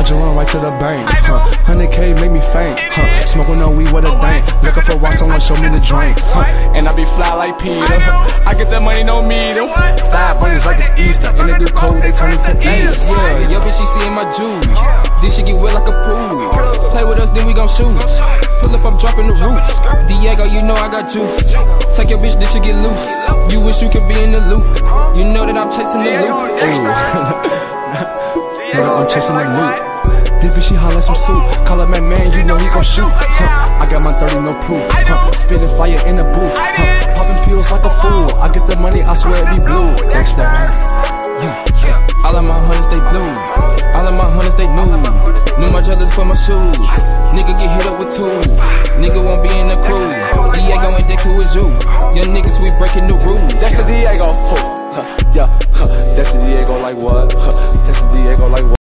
just run right to the bank. 100K make me faint. Smoking no weed with a dank. Looking for why someone show me the drink. And I be fly like Peter. I get that money, no meter. 5 bunnies like it's Easter. And they do cold, they turn into AIDS. Yeah, yo bitch, she seeing my juice. This shit get wet like a pool. Play with us, then we gon' shoot. Pull up, I'm dropping the roof. Diego, you know I got juice. Take your bitch, this shit get loose. You wish you could be in the loop. You know that I'm chasing the loop. Nigga, I'm chasing the loop. This bitch, she holla some soup. Call up my man, you know he gon' shoot. I got my 30, no proof. Spitting fire in the booth. Popping pills like a fool. I get the money, I swear it be blue. Gangsta. Yeah. All of my hunters, they blue. All of my hunters, they new. New my jealous for my shoes. Nigga get hit up with tools. Nigga won't be in the crew. Diego and Dex, who is you? Young niggas, we breaking the rules. That's the Diego. Yeah. That's the Diego like what? That's the Diego like what?